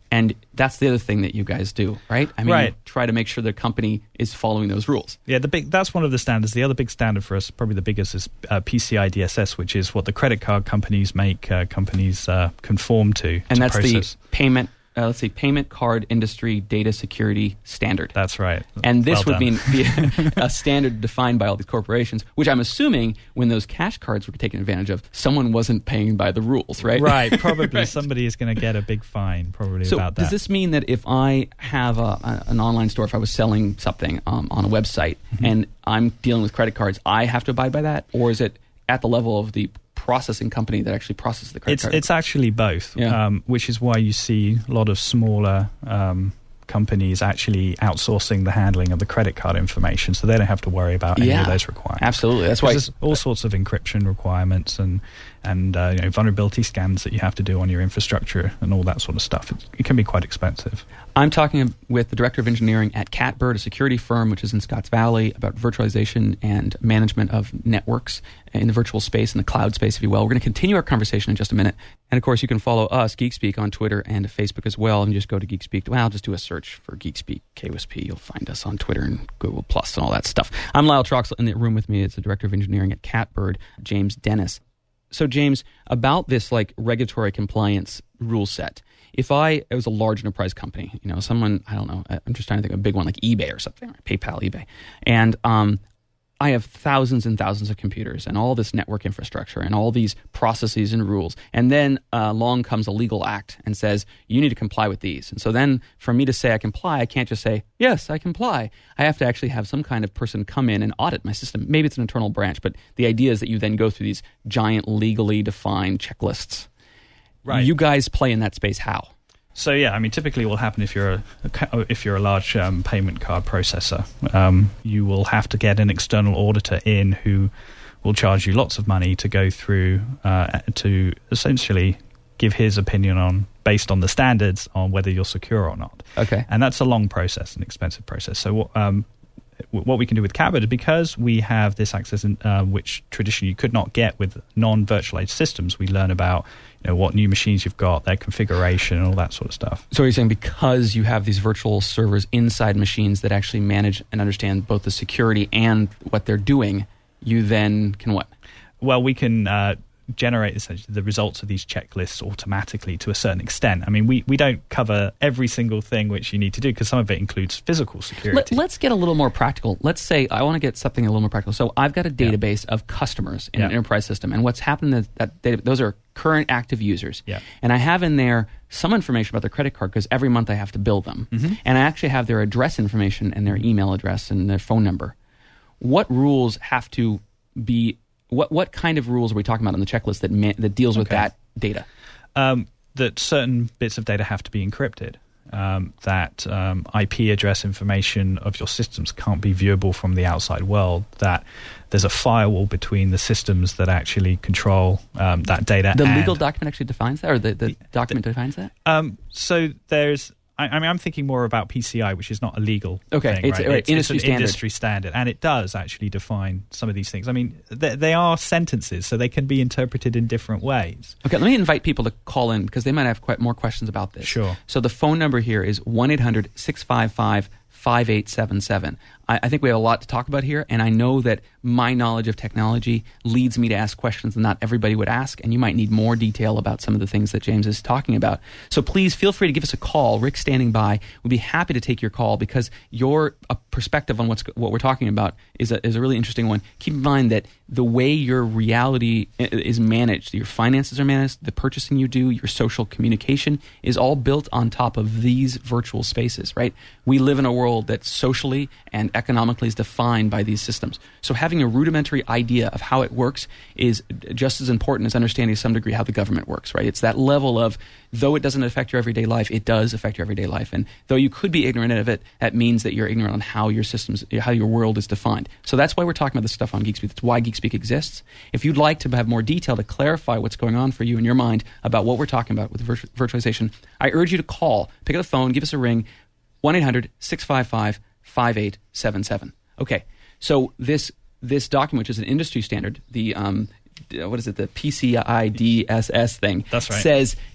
And that's the other thing that you guys do, right? I mean, Right. you try to make sure the company is following those rules. Yeah, the big that's one of the standards. The other big standard for us, probably the biggest, is uh, P C I D S S, which is what the credit card companies make uh, companies uh, conform to. And to that's process. the payment, uh, let's see, payment card industry data security standard. That's right. And this Well would done. mean be a standard defined by all these corporations, which I'm assuming when those cash cards were taken advantage of, someone wasn't paying by the rules, right? Right, probably Right. somebody is going to get a big fine, probably So about that. does this mean that if I have a, a, an online store, if I was selling something um, on a website Mm-hmm. and I'm dealing with credit cards, I have to abide by that? Or is it at the level of the processing company that actually processes the credit It's card? it's actually both, Yeah. um, which is why you see a lot of smaller um, companies actually outsourcing the handling of the credit card information, so they don't have to worry about any Yeah, of those requirements. absolutely. That's why There's all sorts of encryption requirements and and uh, you know, vulnerability scans that you have to do on your infrastructure and all that sort of stuff. It, it can be quite expensive. I'm talking with the director of engineering at Catbird, a security firm which is in Scotts Valley, about virtualization and management of networks in the virtual space, in the cloud space, if you will. We're going to continue our conversation in just a minute. And of course, you can follow us, GeekSpeak, on Twitter and Facebook as well. And just go to GeekSpeak. Well, just do a search for GeekSpeak K O S P. You'll find us on Twitter and Google Plus and all that stuff. I'm Lyle Troxel. In the room with me is the director of engineering at Catbird, James Dennis. So, James, about this like regulatory compliance rule set, if I it was a large enterprise company, you know, someone, I don't know, I'm just trying to think of a big one like eBay or something, right? PayPal, eBay, and um, I have thousands and thousands of computers and all this network infrastructure and all these processes and rules. And then uh, along comes a legal act and says, you need to comply with these. And so then for me to say I comply, I can't just say, yes, I comply. I have to actually have some kind of person come in and audit my system. Maybe it's an internal branch, but the idea is that you then go through these giant legally defined checklists. Right. You guys play in that space how? So yeah, I mean, typically it will happen if you're a, a ca- if you're a large um, payment card processor. Um, you will have to get an external auditor in who will charge you lots of money to go through uh, to essentially give his opinion on, based on the standards, on whether you're secure or not. Okay. And that's a long process, an expensive process. So what um, what we can do with Catbird is, because we have this access, in, uh, which traditionally you could not get with non-virtualized systems, we learn about you know what new machines you've got, their configuration, and all that sort of stuff. So you're saying because you have these virtual servers inside machines that actually manage and understand both the security and what they're doing, you then can what? Well, we can uh, generate essentially the results of these checklists automatically to a certain extent. I mean, we, we don't cover every single thing which you need to do, because some of it includes physical security. Let, let's get a little more practical. Let's say I want to get something a little more practical. So I've got a database of customers in an Yeah. enterprise system, and what's happened is that data, those are current active users. Yeah. And I have in there some information about their credit card because every month I have to bill them. Mm-hmm. And I actually have their address information and their email address and their phone number. What rules have to be What what kind of rules are we talking about on the checklist that ma- that deals with Okay. that data? Um, that certain bits of data have to be encrypted. Um, that um, I P address information of your systems can't be viewable from the outside world. That there's a firewall between the systems that actually control um, that data. The and, legal document actually defines that, or the, the document defines that? Um, so there's. I, I mean, I'm thinking more about P C I, which is not a legal Okay, thing, it's- right? right, It's, industry it's an standard. industry standard, and it does actually define some of these things. I mean, they, they are sentences, so they can be interpreted in different ways. Okay, let me invite people to call in because they might have quite more questions about this. Sure. So the phone number here is one eight hundred six five five five eight seven seven. I, I think we have a lot to talk about here, and I know that my knowledge of technology leads me to ask questions that not everybody would ask, and you might need more detail about some of the things that James is talking about. So please feel free to give us a call. Rick's standing by. We'd be happy to take your call because your uh, perspective on what's what we're talking about is a, is a really interesting one. Keep in mind that the way your reality i- is managed, your finances are managed, the purchasing you do, your social communication is all built on top of these virtual spaces, right? We live in a world that socially and economically is defined by these systems. So having a rudimentary idea of how it works is just as important as understanding to some degree how the government works, right? It's that level of, though it doesn't affect your everyday life, it does affect your everyday life. And though you could be ignorant of it, that means that you're ignorant on how your systems, how your world is defined. So that's why we're talking about this stuff on GeekSpeak. That's why GeekSpeak exists. If you'd like to have more detail to clarify what's going on for you in your mind about what we're talking about with virtu- virtualization, I urge you to call, pick up the phone, give us a ring, one eight hundred six five five five eight seven seven. Okay, so this this document, which is an industry standard, the um, what is it, the P C I D S S thing, That's right. says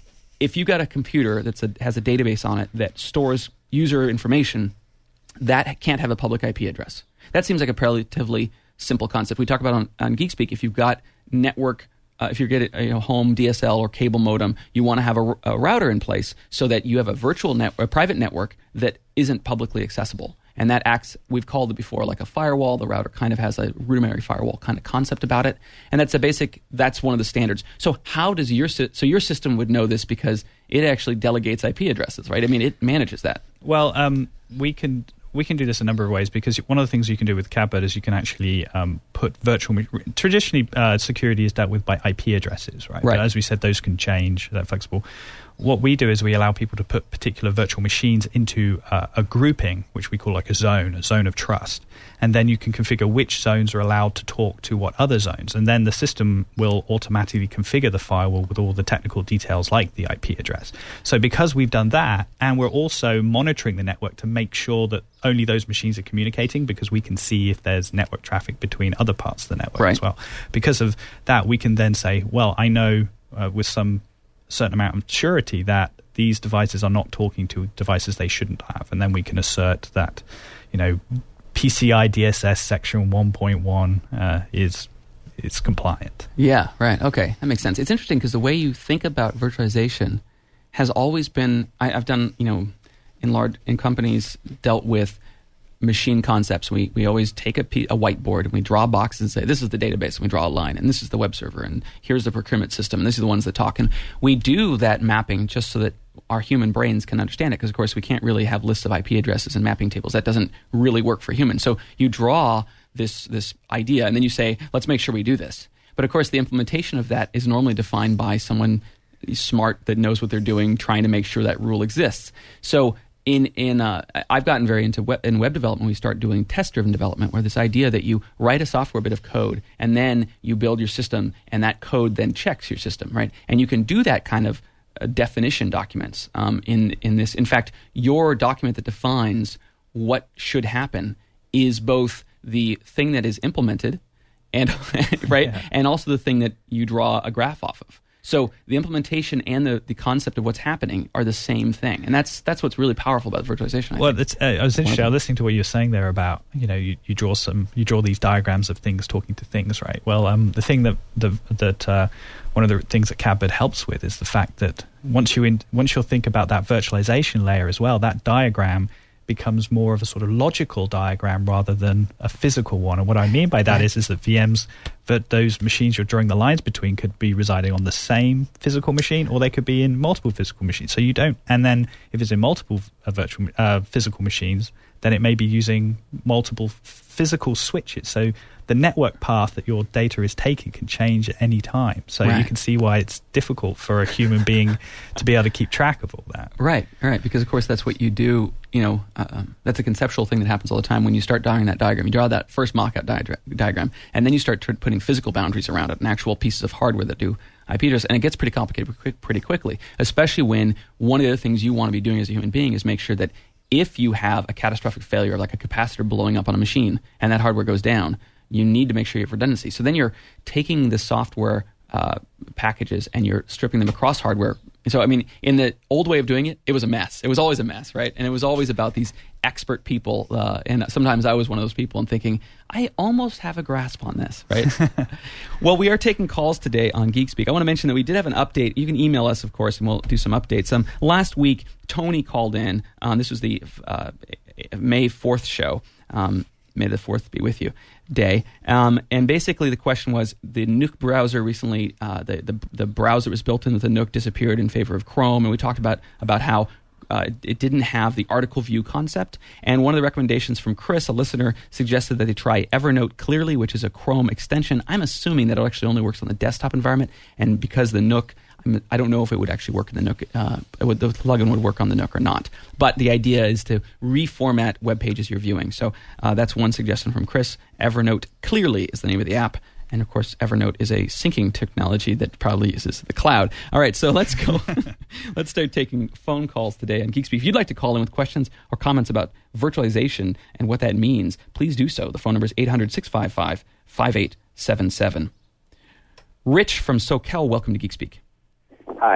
if you got a computer that's a, has a database on it that stores user information, that can't have a public I P address. That seems like a relatively simple concept. We talk about on, on GeekSpeak, if you've got network, uh, if you get a you know, home D S L or cable modem, you want to have a, a router in place so that you have a virtual net, a private network that isn't publicly accessible. And that acts, we've called it before, like a firewall. The router kind of has a rudimentary firewall kind of concept about it. And that's a basic, that's one of the standards. So how does your, so your system would know this because it actually delegates I P addresses, right? I mean, it manages that. Well, um, we can... We can do this a number of ways because one of the things you can do with Catbird is you can actually um, put virtual... Traditionally, uh, security is dealt with by I P addresses, right? Right. But as we said, those can change. They're flexible. What we do is we allow people to put particular virtual machines into uh, a grouping, which we call like a zone, a zone of trust. And then you can configure which zones are allowed to talk to what other zones. And then the system will automatically configure the firewall with all the technical details like the I P address. So because we've done that, and we're also monitoring the network to make sure that only those machines are communicating, because we can see if there's network traffic between other parts of the network right. as well. Because of that, we can then say, well, I know uh, with some certain amount of surety that these devices are not talking to devices they shouldn't have, and then we can assert that, you know, P C I D S S section one point one uh, is is compliant. Yeah, right. Okay, that makes sense. It's interesting because the way you think about virtualization has always been. I, I've done, you know, in large in companies dealt with machine concepts. We we always take a, p- a whiteboard and we draw boxes and say, this is the database, and we draw a line, and this is the web server, and here's the procurement system, and these are the ones that talk. And we do that mapping just so that our human brains can understand it, because, of course, we can't really have lists of I P addresses and mapping tables. That doesn't really work for humans. So you draw this this idea, and then you say, let's make sure we do this. But, of course, the implementation of that is normally defined by someone smart that knows what they're doing, trying to make sure that rule exists. So In in uh, I've gotten very into web, in web development. We start doing test-driven development, where this idea that you write a software bit of code and then you build your system, and that code then checks your system, right? And you can do that kind of uh, definition documents um, in in this. In fact, your document that defines what should happen is both the thing that is implemented, and right, Yeah. and also the thing that you draw a graph off of. So the implementation and the, the concept of what's happening are the same thing, and that's that's what's really powerful about virtualization. I Well, think. it's, uh, I was interested. I was listening to what you were saying there about, you know, you, you draw some, you draw these diagrams of things talking to things, right? Well, um, the thing that the that uh, one of the things that Catbird helps with is the fact that once you in, once you'll think about that virtualization layer as well, that diagram becomes more of a sort of logical diagram rather than a physical one. And what I mean by that Right. is, is that V Ms, that those machines you're drawing the lines between could be residing on the same physical machine, or they could be in multiple physical machines. So you don't, and then if it's in multiple uh, virtual uh, physical machines, then it may be using multiple f- physical switches. So the network path that your data is taking can change at any time. So Right. you can see why it's difficult for a human being to be able to keep track of all that. Right, right, because of course that's what you do. You know, uh, um, that's a conceptual thing that happens all the time when you start drawing that diagram. You draw that first mock-out diagram, diagram, and then you start t- putting physical boundaries around it and actual pieces of hardware that do I P address, and it gets pretty complicated quick, pretty quickly. Especially when one of the other things you want to be doing as a human being is make sure that if you have a catastrophic failure, like a capacitor blowing up on a machine, and that hardware goes down, you need to make sure you have redundancy. So then you're taking the software uh, packages and you're stripping them across hardware. So, I mean, in the old way of doing it, it was a mess. It was always a mess, right? And it was always about these expert people. Uh, and sometimes I was one of those people and thinking, I almost have a grasp on this, right? Well, we are taking calls today on GeekSpeak. I want to mention that we did have an update. You can email us, of course, and we'll do some updates. Um, last week, Tony called in. Um, this was the uh, May fourth show. Um, May the fourth be with you day. Um, and basically the question was, the Nook browser recently, uh, the, the the browser that was built in with the Nook disappeared in favor of Chrome. And we talked about, about how uh, it didn't have the article view concept. And one of the recommendations from Chris, a listener, suggested that they try Evernote Clearly, which is a Chrome extension. I'm assuming that it actually only works on the desktop environment. And because the Nook, I don't know if it would actually work in the Nook, uh, would, the plugin would work on the Nook or not. But the idea is to reformat web pages you're viewing. So uh, that's one suggestion from Chris. Evernote Clearly is the name of the app. And, of course, Evernote is a syncing technology that probably uses the cloud. All right, so let's go. Let's start taking phone calls today on GeekSpeak. If you'd like to call in with questions or comments about virtualization and what that means, please do so. The phone number is eight hundred, six five five, five eight seven seven. Rich from SoCal, welcome to GeekSpeak. Hi.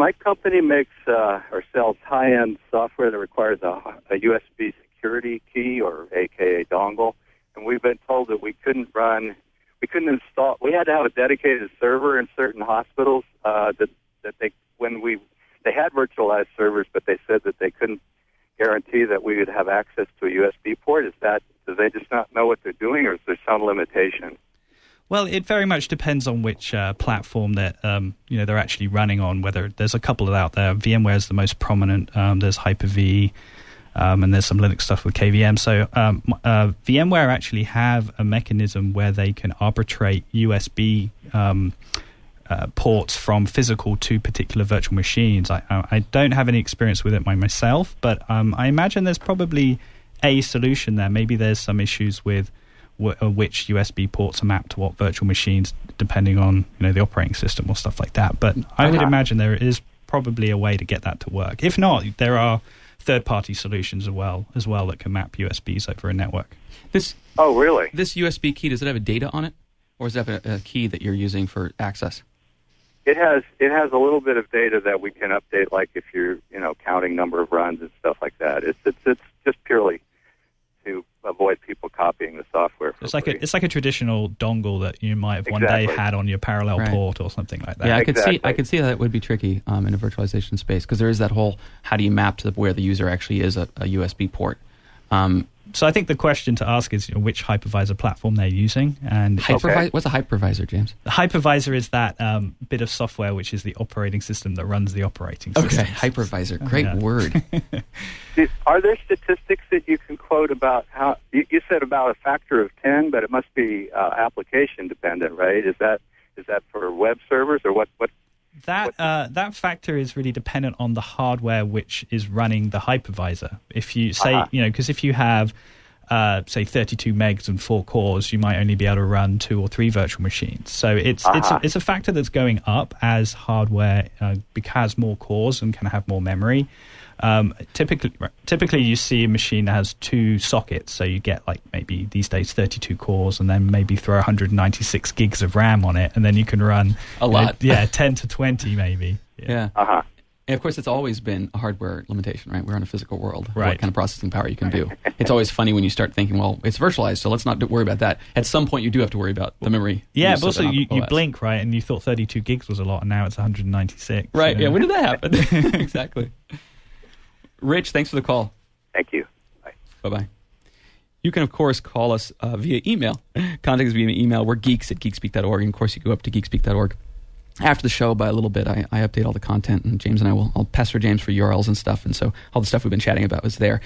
my company makes uh, or sells high-end software that requires a, a U S B security key, or A K A dongle, and we've been told that we couldn't run, we couldn't install, we had to have a dedicated server in certain hospitals uh, that that they when we they had virtualized servers, but they said that they couldn't guarantee that we would have access to a U S B port. Is that, do they just not know what they're doing, or is there some limitation? Well, it very much depends on which uh, platform that um, you know they're actually running on. Whether there's a couple out there, VMware is the most prominent. Um, there's Hyper-V, um, and there's some Linux stuff with K V M. So um, uh, VMware actually have a mechanism where they can arbitrate U S B um, uh, ports from physical to particular virtual machines. I, I don't have any experience with it by myself, but um, I imagine there's probably a solution there. Maybe there's some issues with which U S B ports are mapped to what virtual machines, depending on you know the operating system or stuff like that. But I would uh-huh. imagine there is probably a way to get that to work. If not, there are third-party solutions as well as well that can map U S Bs over a network. This oh really? This U S B key, does it have a data on it, or does it have a, a key that you're using for access? It has it has a little bit of data that we can update, like if you're you know counting number of runs and stuff like that. It's it's it's just purely to avoid people copying the software. For it's like free. a it's like a traditional dongle that you might have one Exactly. day had on your parallel Right. port or something like that. Yeah, I could Exactly. see I could see that would be tricky um, in a virtualization space, because there is that whole how do you map to the, where the user actually is a, a U S B port. Um, So I think the question to ask is you know, which hypervisor platform they're using. And hypervi- Okay. What's a hypervisor, James? the hypervisor is that um, bit of software which is the operating system that runs the operating system. Okay, hypervisor. Great Yeah. word. Are there statistics that you can quote about how you, you said about a factor of ten, but it must be uh, application dependent, right? Is that is that for web servers, or what? What? That uh, that factor is really dependent on the hardware which is running the hypervisor. If you say, Uh-huh. you know, because if you have, uh, say, thirty-two megs and four cores, you might only be able to run two or three virtual machines. So it's it's Uh-huh. a, it's a factor that's going up as hardware uh, has more cores and can have more memory. Um, typically, typically you see a machine that has two sockets, so you get like maybe these days thirty-two cores, and then maybe throw one hundred ninety-six gigs of RAM on it, and then you can run A you know, lot. yeah, ten to twenty maybe. Yeah. Uh huh. And of course, it's always been a hardware limitation, right? We're in a physical world. What Right. kind of processing power you can do. It's always funny when you start thinking, well, it's virtualized, so let's not do- worry about that. At some point, you do have to worry about the memory. Yeah, use but of also an you, you O S. blink, right, and you thought thirty-two gigs was a lot, and now it's one hundred ninety-six. Right, you yeah. know? When did that happen? Exactly. Rich, thanks for the call. Thank you. Bye. Bye-bye. You can, of course, call us uh, via email. Contact us via email. We're geeks at geekspeak dot org. And, of course, you go up to geekspeak dot org. After the show, by a little bit, I, I update all the content, and James and I will I'll pester James for U R Ls and stuff. And so all the stuff we've been chatting about was there.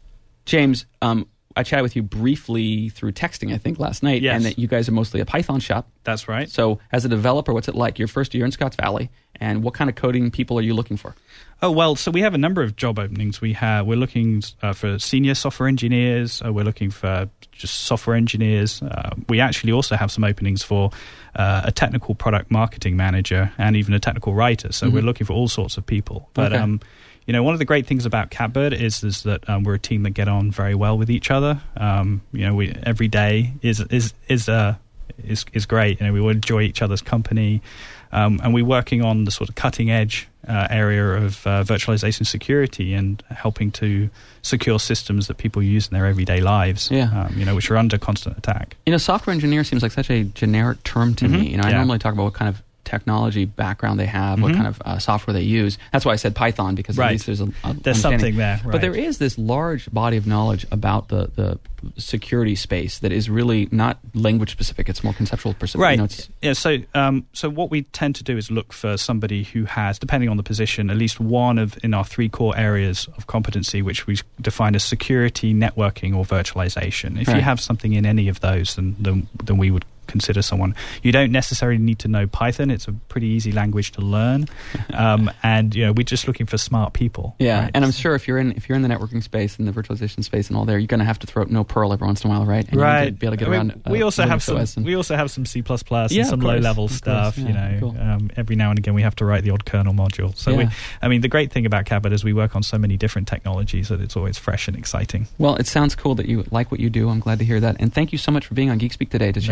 James, um, I chatted with you briefly through texting, I think, last night, Yes. and that you guys are mostly a Python shop. That's right. So as a developer, what's it like? Your first year in Scotts Valley, and what kind of coding people are you looking for? Oh, well, so we have a number of job openings. We have, we're looking uh, for senior software engineers. Uh, we're looking for just software engineers. Uh, we actually also have some openings for uh, a technical product marketing manager and even a technical writer. So Mhm. we're looking for all sorts of people. But, Okay. um, you know, one of the great things about Catbird is, is that um, we're a team that get on very well with each other. Um, you know, we every day is is is uh, is is great. You know, we enjoy each other's company. Um, and we're working on the sort of cutting edge uh, area of uh, virtualization security and helping to secure systems that people use in their everyday lives, Yeah. um, you know, which are under constant attack. You know, software engineer seems like such a generic term to Mhm. me. You know, I Yeah. normally talk about what kind of technology background they have, what Mhm. kind of uh, software they use. That's why I said Python, because at Right. least there's a, a There's understanding. something there, But right. there is this large body of knowledge about the, the security space that is really not language specific. It's more conceptual specific. Right. You know, it's, yeah. So, um, so what we tend to do is look for somebody who has, depending on the position, at least one of in our three core areas of competency, which we define as security, networking, or virtualization. If Right. you have something in any of those, then then, then we would consider someone. You don't necessarily need to know Python. It's a pretty easy language to learn, um, and you know we're just looking for smart people. yeah, right? and I'm sure if you're in if you're in the networking space and the virtualization space and all there, you're going to have to throw know Perl every once in a while, right? And you need right. to be able to get I mean, around. we uh, also have Linux some. O S and- We also have some C plus plus Yeah, and some of course, low level of course, stuff. yeah, you know, cool. um, every now and again we have to write the odd kernel module. So, we, Yeah. I mean, the great thing about Cabot is we work on so many different technologies that it's always fresh and exciting. Well, it sounds cool that you like what you do. I'm glad to hear that, and thank you so much for being on GeekSpeak today to No chat problem. about it.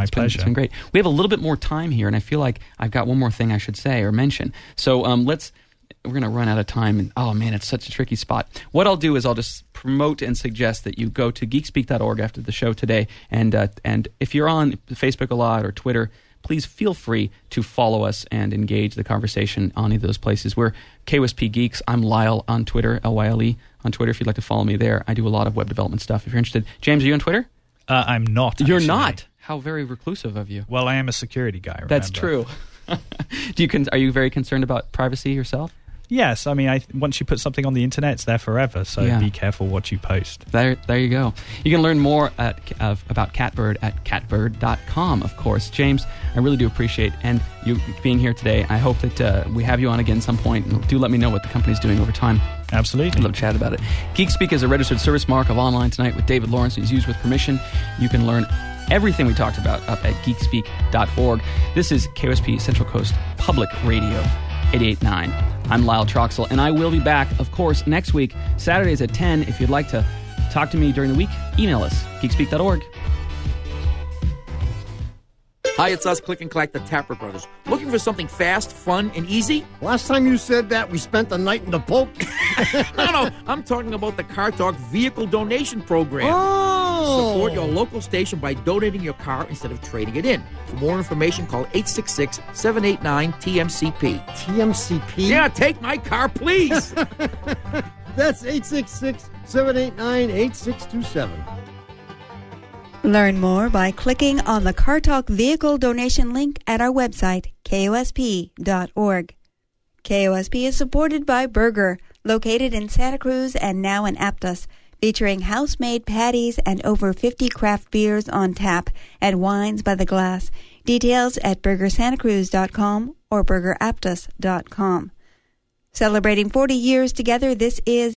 My it's been, pleasure. It's been great. We have a little bit more time here, and I feel like I've got one more thing I should say or mention. So um, let's. We're going to run out of time, and oh man, it's such a tricky spot. What I'll do is I'll just promote and suggest that you go to geek speak dot org after the show today, and uh, and if you're on Facebook a lot or Twitter, please feel free to follow us and engage the conversation on either of those places. We're K O S P Geeks. I'm Lyle on Twitter, L Y L E on Twitter. If you'd like to follow me there, I do a lot of web development stuff. If you're interested, James, are you on Twitter? Uh, I'm not. You're actually. not. How very reclusive of you. Well, I am a security guy. Remember? That's true. do you con- are you very concerned about privacy yourself? Yes, I mean, I, once you put something on the internet, it's there forever, so Yeah. be careful what you post. There, there you go. You can learn more at, uh, about Catbird at catbird dot com, of course. James, I really do appreciate and you being here today. I hope that uh, we have you on again some point. And do let me know what the company's doing over time. Absolutely. I'd love to chat about it. GeekSpeak is a registered service mark of Online Tonight with David Lawrence. It's used with permission. You can learn everything we talked about up at geek speak dot org. This is K O S P Central Coast Public Radio, eighty-eight point nine. I'm Lyle Troxel, and I will be back, of course, next week, Saturdays at ten. If you'd like to talk to me during the week, email us, geek speak dot org. Hi, it's us, Click and Clack, the Tapper Brothers. Looking for something fast, fun, and easy? Last time you said that, we spent the night in the boat. No, no, I'm talking about the Car Talk Vehicle Donation Program. Oh! Support your local station by donating your car instead of trading it in. For more information, call eight six six, seven eight nine, T M C P. T M C P? Yeah, take my car, please. That's eight six six, seven eight nine, eight six two seven. Learn more by clicking on the Car Talk Vehicle Donation link at our website, K O S P dot org. K O S P is supported by Burger, located in Santa Cruz and now in Aptos, featuring house-made patties and over fifty craft beers on tap and wines by the glass. Details at burger santa cruz dot com or burger aptos dot com. Celebrating forty years together, this is